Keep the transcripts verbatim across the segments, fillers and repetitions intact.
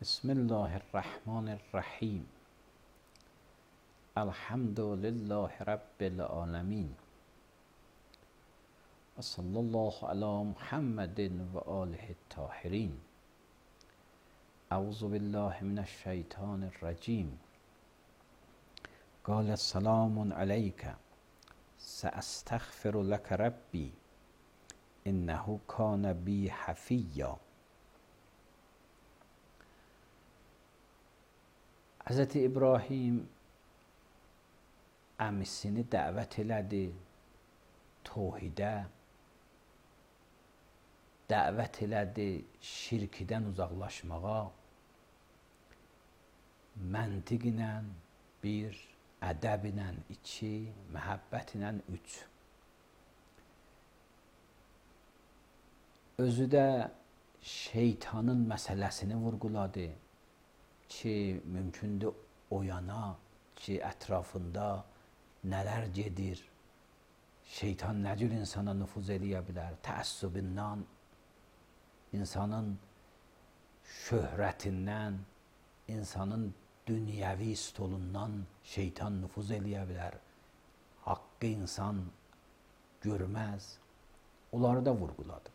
بسم الله الرحمن الرحیم. الحمد لله رب العالمین و صلی الله علی محمد و آله الطاهرین. اعوذ بالله من الشیطان الرجیم. قال سلام علیک سأستغفر لك ربی انه کان بی حفیا. Hz. İbrahim əmisini dəvət elədi təvhidə, dəvət elədi şirkdən uzaqlaşmağa, məntiq ilə bir, ədəb ilə iki, məhəbbət ilə üç. Özü də şeytanın məsələsini vurguladı ki, mümkündür oyana ki, ətrafında nələr gedir, şeytan nə cür insana nüfuz eləyə bilər, təəssübündən, insanın şöhrətindən, insanın dünyəvi stolundan şeytan nüfuz eləyə bilər, haqqı insan görməz, onları da vurguladı.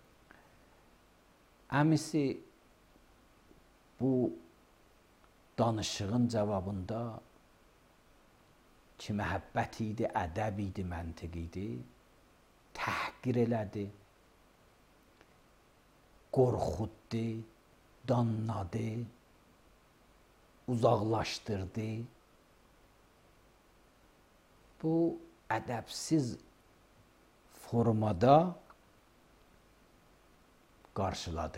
Əmisi bu danışığın cavabında ki, məhəbbət idi, ədəb idi, məntiq idi, təhqir elədi, qorxutdu, danladı, uzaqlaşdırdı. Bu ədəbsiz formada qarşıladı.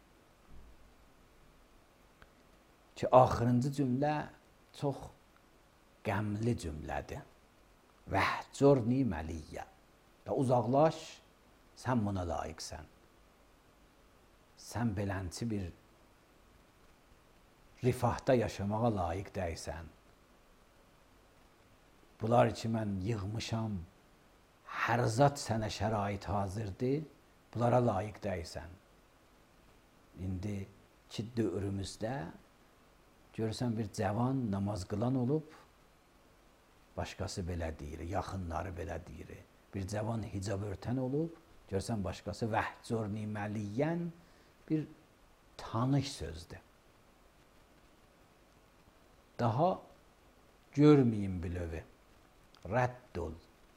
Ki, axırıncı cümlə çox qəmli cümlədir. Vəhcurni məliyyə. Və uzaqlaş, sən buna layiqsən. Sən belənçi bir rifahda yaşamağa layiq deyilsən. Bunlar ki, mən yığmışam, hər zat sənə şərait hazırdır, bunlara layiq deyilsən. İndi ki, dövrümüzdə görürsən bir cavan namaz qılan olub, başqası belə deyir, yaxınları belə deyir. Bir cavan hicab örtən olub, görürsən başqası vəhcurni məliyyən bir tanış sözdür. Daha görməyin bilövi, rədd ol.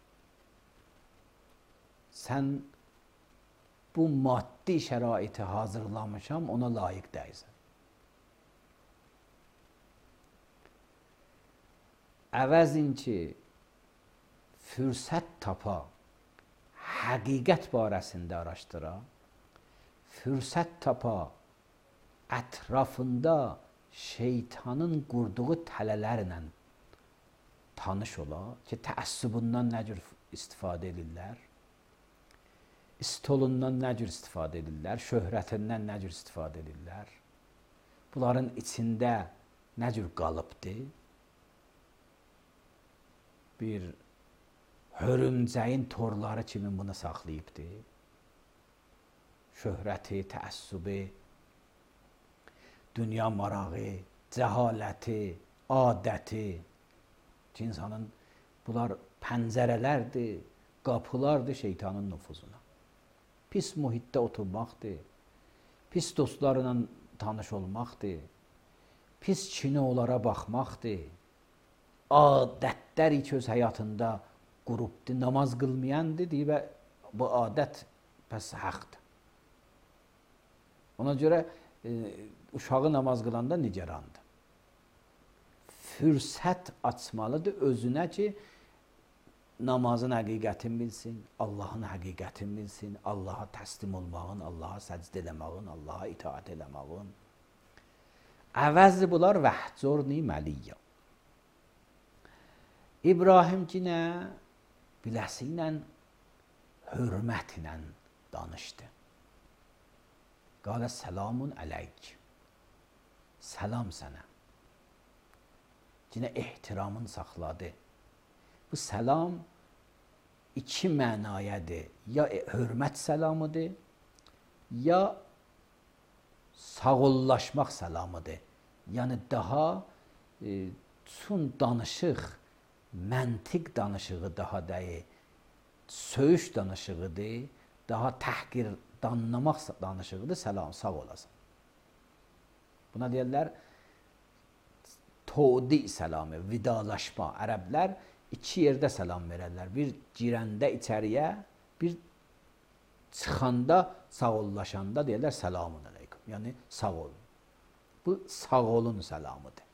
Sən bu maddi şəraiti hazırlamışam, ona layiq deyilsən. Əvəzin ki, fürsət tapa, həqiqət barəsində araşdıra, fürsət tapa, ətrafında şeytanın qurduğu tələlərlə tanış ola ki, təəssübündən nə cür istifadə edirlər, stolundan nə cür istifadə edirlər, şöhrətindən nə cür istifadə edirlər, bunların içində nə cür qalıbdır, bir hörümcəyin torları kimi bunu saxlayıbdır. Şöhrəti, təəssübü, dünya marağı, cəhaləti, adəti ki, insanın bunlar pəncərələrdir, qapılardır şeytanın nüfuzuna. Pis mühitdə oturmaqdır, pis dostlarla tanış olmaqdır, pis kinolara baxmaqdır, adətləri ki, öz həyatında qurubdur, namaz qılmayandır, deyir və bu adət pəs haqdır. Ona görə e, uşağı namaz qılanda nigarandır. Fürsət açmalıdır özünə ki, namazın həqiqətini bilsin, Allahın həqiqətini bilsin, Allaha təslim olmağın, Allaha səcd eləmağın, Allaha itaat eləmağın. Əvəzi bunlar vəhcurni məliyyə. İbrahim ki, nə? Biləsi ilə, hörmət ilə danışdı. Qalə səlamun əleyk. Səlam sənə. Yine ehtiramını saxladı. Bu səlam iki mənayadır. Ya hörmət səlamıdır, ya sağollaşmaq səlamıdır. Yəni daha e, çün danışıq, məntiq danışığı daha deyil, söyüş danışığıdır, daha təhqir, danlamaq danışığıdır, səlam, sağ olasın. Buna deyirlər, todi səlamı, vidalaşma. Ərəblər iki yerdə səlam verərlər. Bir girəndə içəriyə, bir çıxanda, sağollaşanda deyirlər, selamun aleyküm. Yəni, sağ olun. Bu, sağ olun səlamıdır.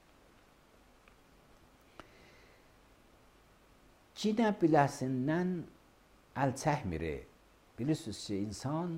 Cinə biləsindən əl çəkmiri. Bilirsiniz ki, insan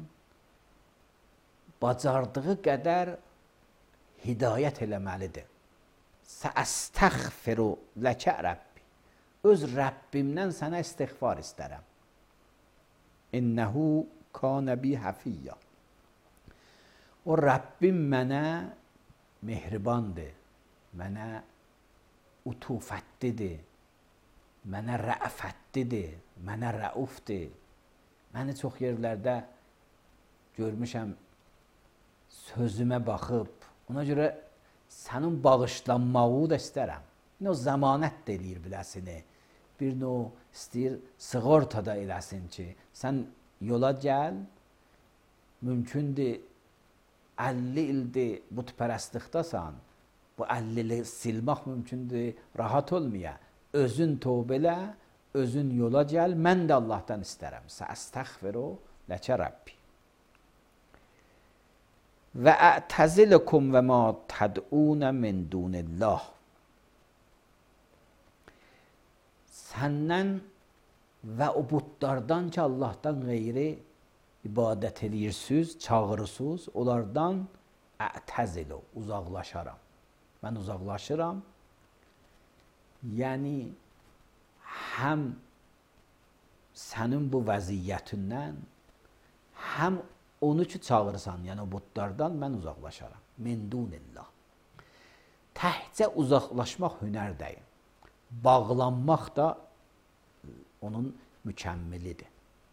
bacardığı qədər hidayət eləməlidir. Səəstəğfiru ləkə Rəbbi. Öz Rəbbimdən sənə istiğfar istərəm. İnnəhu kanə bi həfiyyə. O Rəbbim mənə mehribandır, mənə utufətlidir, mənə rəfətlidir, mənə rəufdir. Məni çox yerlərdə görmüşəm, sözümə baxıb, ona görə sənin bağışlanmağı da istərəm. O zəmanət də eləyir biləsini. Bir növ istəyir, sığorta da eləsin ki, sən yola gəl, mümkündür, əlli ildir butpərəstlikdasan, bu əlli ili silmək mümkündür, rahat olmaya. Özün tövbə elə, özün yola gəl, mən də Allahdan istərəm. Səəstəğfiru ləkə Rəbbi. Və ətəziləkum və ma təd'unə min dunillah. Səndən və o butlardan ki, Allahdan qeyri ibadət edirsiniz, çağırırsınız, onlardan ətəzilə, uzaqlaşaram. Mən uzaqlaşıram. Yəni, həm sənin bu vəziyyətindən, həm onu ki çağırırsan, yəni o butlardan mən uzaqlaşaram. Min dunillah. Təhcə uzaqlaşmaq hünər deyil. Bağlanmaq da onun mükəmmilidir.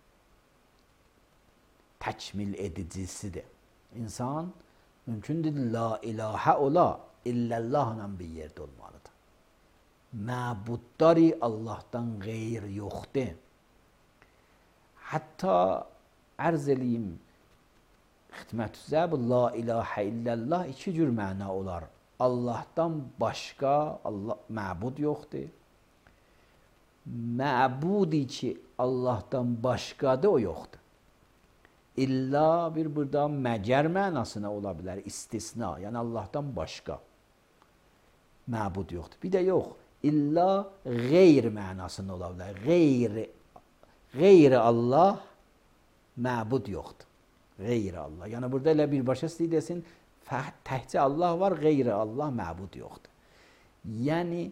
Təkmil edicisidir. İnsan mümkündür la ilahə ola, illallahla bir yerdə olmalıdır. Məbudları Allahdan qeyr yoxdur. Hətta ərz eləyim, xidmətüzə bu la ilahə illallah iki cür məna olar. Allahdan başqa Allah, məbud yoxdur. Məbudi ki Allahdan başqadır, o yoxdur. İlla bir burada məgər mənasına ola bilər, istisna, yəni Allahdan başqa məbud yoxdur. Bir də yox, illa qeyr mənasına ola bilər. Qeyri, qeyri Allah məbud yoxdur. Qeyri Allah. Yəni burada elə birbaşa istəyir desin, təhcə Allah var, qeyri Allah məbud yoxdur. Yəni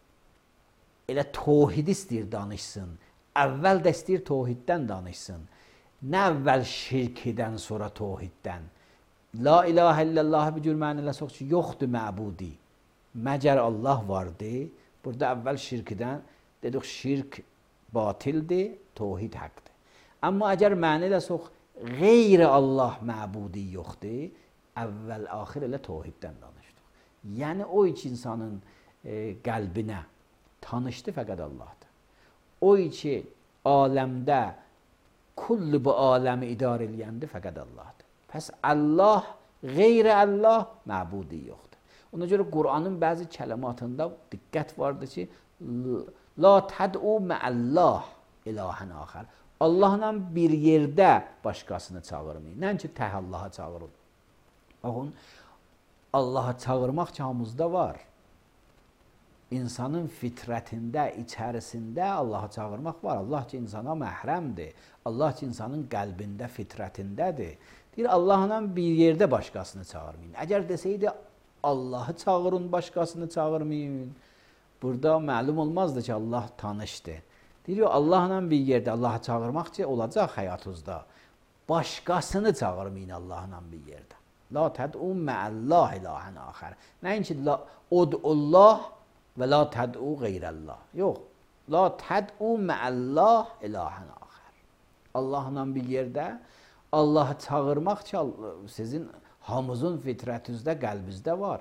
elə tohid istəyir danışsın. Əvvəl də istəyir tohiddən danışsın. Nə əvvəl şirkidən, sonra tohiddən. La ilahə illallah bir cür mənələ sox ki, yoxdur məbudi. Məgər Allah vardır. Burada əvvəl şirkidən dedik, şirk batildir, tohid həqdir. Amma əgər mənələ sox, qeyri Allah məbudi yoxdur, əvvəl axir elə tohiddən danışdıq. Yəni o iki insanın e, qəlbinə tanışdı fəqət Allahdır. O iki aləmdə kullu bu aləmi idarə eləyəndə fəqət Allahdır. Pəs Allah, qeyri Allah məbudi yoxdur. Ona görə Qur'anın bəzi kəlimatında diqqət vardır ki, la təd'u məəllah ilahən axər. Allahla bir yerdə başqasını çağırmayın. Nəinki tək Allaha çağırın. Baxın, Allaha çağırmaq ki, hamımızda var. İnsanın fitrətində, içərisində Allaha çağırmaq var. Allah ki, insana məhrəmdir. Allah ki, insanın qəlbində, fitrətindədir. Deyir, Allahla bir yerdə başqasını çağırmayın. Əgər desəydi, Allahı çağırın, başqasını çağırmayın. Burada məlum olmazdı ki, Allah tanışdır. Deyir, Allahla bir yerdə Allahı çağırmaq ki, olacaq həyatınızda. Başqasını çağırmayın Allahla bir yerdə. La təd'u məəllah ilahən axər. Nəinki ud'ullah və la təd'u qeyrəllah. Yox, la təd'u məəllah ilahən axər. Allahla bir yerdə Allahı çağırmaq ki, sizin Hamımızın fitrətimizdə, qəlbimizdə var.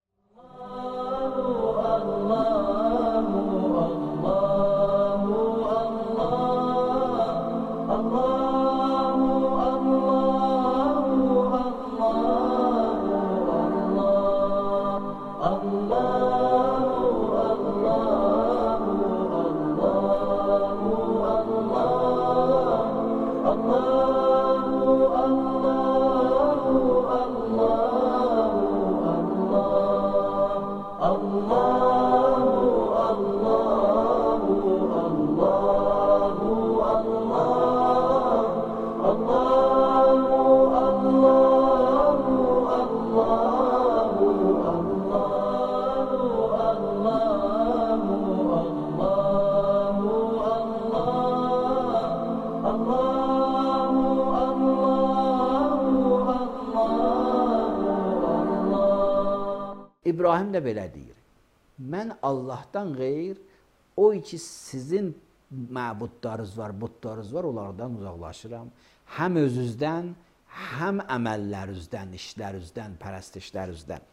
İbrahim də belə deyir. Mən Allahdan qeyr, o ki sizin məbudlarınız var, butlarınız var, onlardan uzaqlaşıram. Həm özünüzdən, həm əməllərinizdən, işlərinizdən, pərəstişlərinizdən.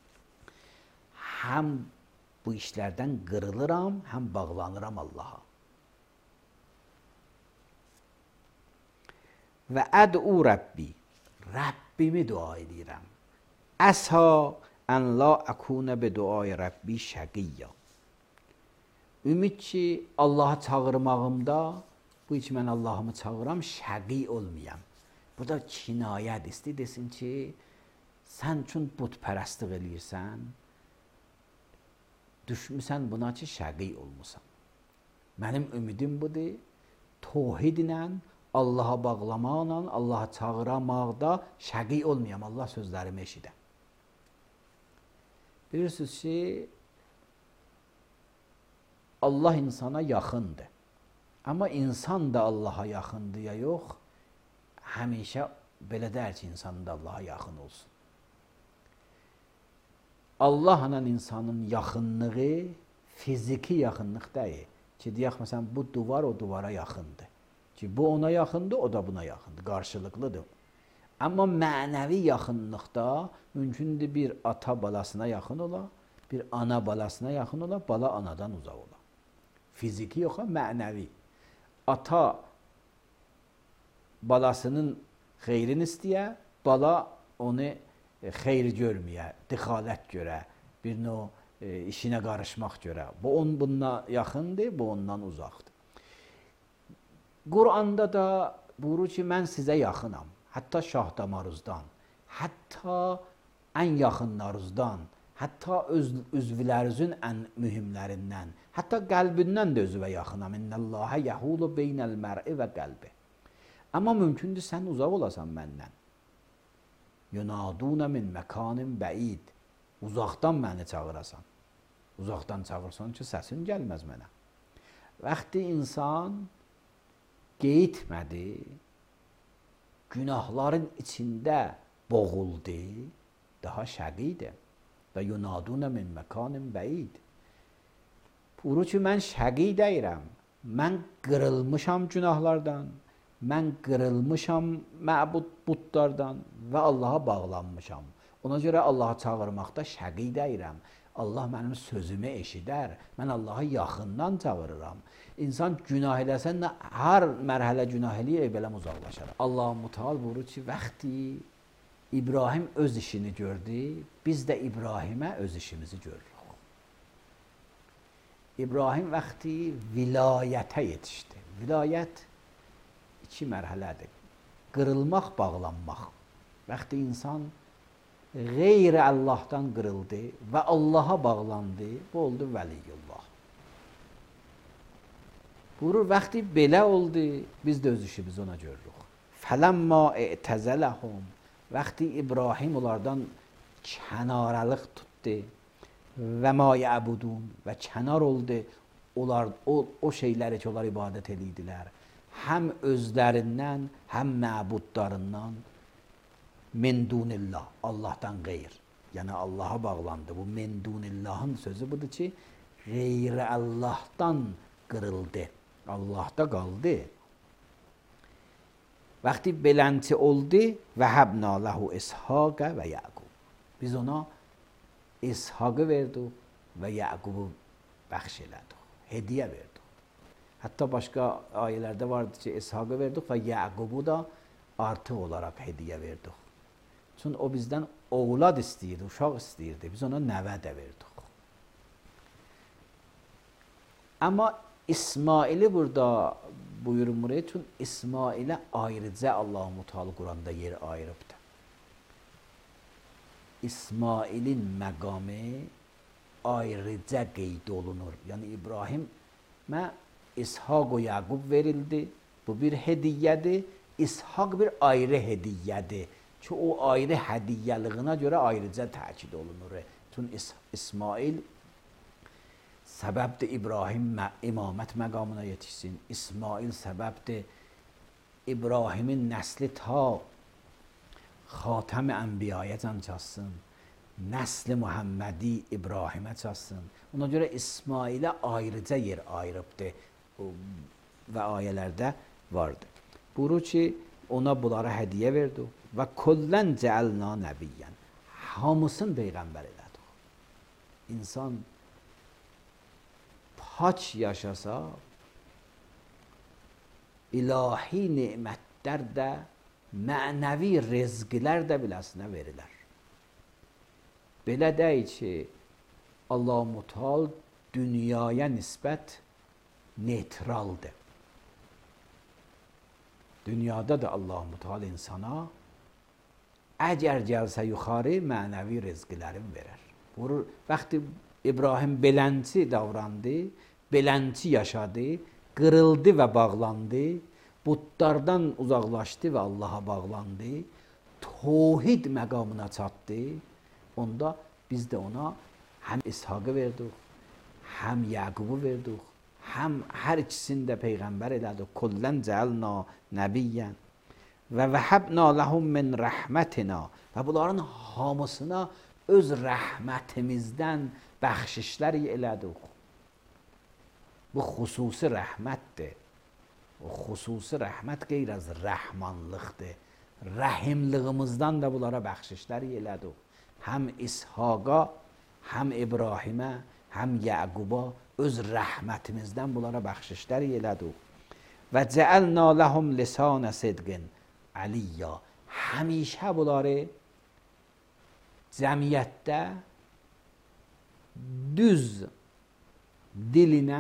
Həm bu işlərdən qırılıram, həm bağlanıram Allaha. Və əd'u Rəbbi, Rəbbimi dua edirəm. Əsa ən la əkunə bi duay Rəbbi şəqiyyə. Ümid ki, Allah'a çağırmağımda, bu ki mən Allah'ımı çağıram, şəqi olmayam. Bu da kinayət istəyir, desin ki, sən üçün butpərəstlik eləyirsən, düşmüsən buna ki, şəqi olmusan. Mənim ümidim budur, tohidlə, Allah'a bağlamaqla, Allah'a çağıramaqda şəqi olmayam, Allah sözlərimi eşidə. Bilirsiniz ki, Allah insana yaxındır. Amma insan da Allaha yaxındır ya yox, həmişə belə deyər ki, insan da Allaha yaxın olsun. Allahla insanın yaxınlığı fiziki yaxınlıq deyil. Ki, deyək, məsələn, bu duvar o duvara yaxındır. Ki, bu ona yaxındır, o da buna yaxındır, qarşılıqlıdır. Amma mənəvi yaxınlıqda mümkündür bir ata balasına yaxın ola, bir ana balasına yaxın ola, bala anadan uzaq ola. Fiziki yox, mənəvi. Ata balasının xeyrini istəyə, bala onu xeyr görməyə, dixalət görə, bir növ e, işinə qarışmaq görə. Bu on bundan yaxındır, bu ondan uzaqdır. Quranda da buyurur ki, mən sizə yaxınam. Hətta şah damarınızdan, hətta ən yaxınlarınızdan, hətta öz, üzvlərinizin ən mühümlərindən, hətta qəlbindən də özüvə yaxınam. İnnəlləhə yəhulu beynəl mər'i və qəlbi. Amma mümkündür sən uzaq olasan məndən. Yunadunə min məkanin bəid. Uzaqdan məni çağırasan. Uzaqdan çağırsan ki, səsin gəlməz mənə. Vaxtı insan qeyitmədi, günahların içində boğuldu, daha şəqidir. Və yunadunə min məkanin bəid. Buyurur ki, mən şəqi deyirəm. Mən qırılmışam günahlardan, mən qırılmışam məbud butlardan və Allaha bağlanmışam. Ona görə Allaha çağırmaqda şəqi deyirəm. Allah mənim sözümü eşidər. Mən Allahı yaxından çağırıram. İnsan günah eləsən də hər mərhələ günah eləyir, beləm uzaqlaşar. Allah-u Teala buyurur ki, vaxtı İbrahim öz işini gördü, biz də İbrahimə öz işimizi görürük. İbrahim vaxtı vilayətə yetişdi. Vilayət iki mərhələdir. Qırılmaq, bağlanmaq. Vaxtı insan qeyri Allahdan qırıldı və Allaha bağlandı, bu oldu vəliyullah. Buyurur, vaxtı belə oldu, biz də öz işimizi ona görürük. Fələmma i'təzələhum, vaxtı İbrahim onlardan kənaralıq tutdu və ma yəbudun və kənar oldu onlar, o, o şeyləri ki, onlar ibadət edirdilər. Həm özlərindən, həm məbudlarından min dunillah, Allahdan qeyr. Yəni Allaha bağlandı. Bu min dunillahın sözü budur ki, qeyri Allahdan qırıldı. Allahda qaldı. وقتی بلنتی oldu وهبنا له اسحاق و یعقوب biz ona İshak'ı verdik ve Yakub'u bəxş hediye verdik. Hatta başka ayelerde vardı ki İshak'ı verdik ve Yakub'u da artı olarak hediye verdik. Çünkü o bizden oğlad istəyirdi, uşaq istəyirdi. Biz ona nəvə də verdik. Ama İsmail'i burada buyurmur. Çünkü İsmail'e ayrıca Allah-u Teala Kur'an'da yer ayırıbdı. İsmail'in məqamı ayrıca qeyd olunur. Yəni İbrahimə İshak və Yaqub verildi. Bu bir hediyyədir. İshak bir ayrı hediyyədir. Ki o ayrı hədiyyəliyinə görə ayrıca təkid olunur. Çünki İs İsmail səbəbdir İbrahim imamət məqamına yetişsin. İsmail səbəbdir İbrahimin nəsli ta Xatəm-i Ənbiyaya can çatsın. Nəsli Muhammedi İbrahimə çatsın. Ona görə İsmailə ayrıca yer ayırıbdır və ayələrdə vardır. Buyurur ki, ona bunlara hədiyyə verdi və kullən cəəlna nəbiyyən. Hamısını peyğəmbər elədi. İnsan paç yaşasa, ilahi nemətlər də, mənəvi rezqlər də biləsinə verilər. Belə deyil ki, Allah-u Teala dünyaya nisbət neytraldır. Dünyada da Allah-u Teala insana əgər gəlsə yuxarı mənəvi rezqlərin verər. Vurur, vaxtı İbrahim belənti davrandı, belənti yaşadı, qırıldı və bağlandı, butlardan uzaqlaşdı və Allaha bağlandı, tövhid məqamına çatdı. Onda biz də ona həm İshak'ı verdik, həm Yaqub'u verdik, həm hər ikisini də peyğəmbər elədik. Kullən cəəlna nəbiyyən və vəhəbna ləhum min rəhmətina və bunların hamısına öz rəhmətimizdən bəxşişlər elədik. Bu xüsusi rəhmətdir. O xüsusi rəhmət qeyr az rəhmanlıqdır. Rəhimlığımızdan da bunlara bəxşişlər elədik. Həm İshak'a, həm İbrahimə, həm Yaqub'a öz rəhmətimizdən bunlara bəxşişlər elədik. Və cəəlna ləhum lisanə sidqin aliyya. Həmişə bunları cəmiyyətdə düz dilinə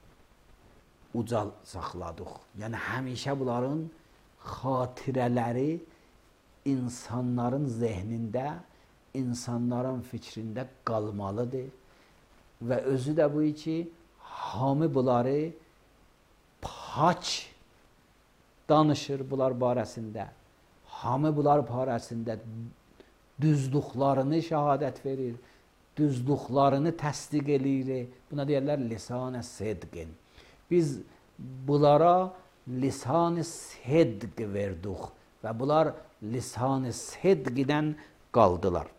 ucal saxladıq. Yəni həmişə bunların xatirələri insanların zehnində, insanların fikrində qalmalıdır. Və özü də bu ki, hamı bunları paç danışır bunlar barəsində. Hamı bunlar barəsində düzlüklərini şəhadət verir, düzlüklərini təsdiq eləyir. Buna deyirlər lisan-ı sidqin. Biz bunlara lisan-ı sidq verdik və bunlar lisan-ı sidqdən qaldılar.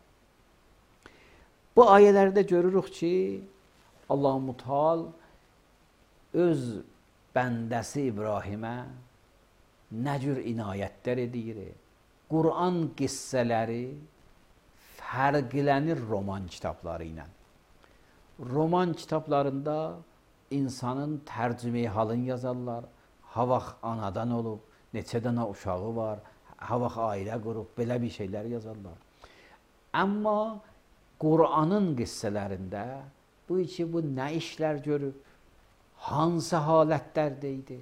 Bu ayələrdə görürük ki, Allah-u Teala öz bəndəsi İbrahimə nə cür inayətlər edir. Quran qissələri fərqlənir roman kitabları ilə. Roman kitablarında insanın tərcümeyi halını yazarlar. Ha vaxt anadan olub, neçə dənə uşağı var, ha vaxt ailə qurub, belə bir şeylər yazarlar. Amma Qur'anın qissələrində bu ki, bu nə işlər görüb, hansı halətlərdə idi,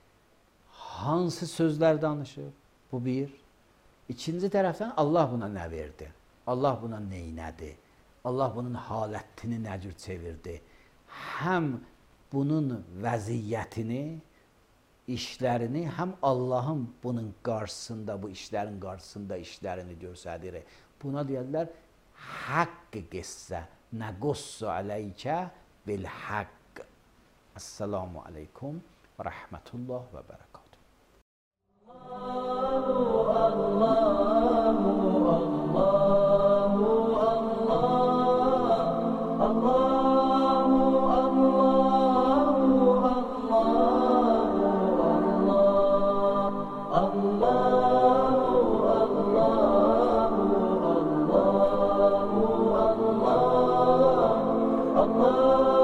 hansı sözlər danışıb, bu bir. İkinci tərəfdən Allah buna nə verdi, Allah buna neynədi, Allah bunun halətini nə cür çevirdi. Həm bunun vəziyyətini, işlərini, həm Allahın bunun qarşısında, bu işlərin qarşısında işlərini göstərir. Buna deyirlər, haqq qissə, nəqussu aleykə bil haqq. Esselamu aleykum və rəhmətullah və bərəkatuhu. Allah Allah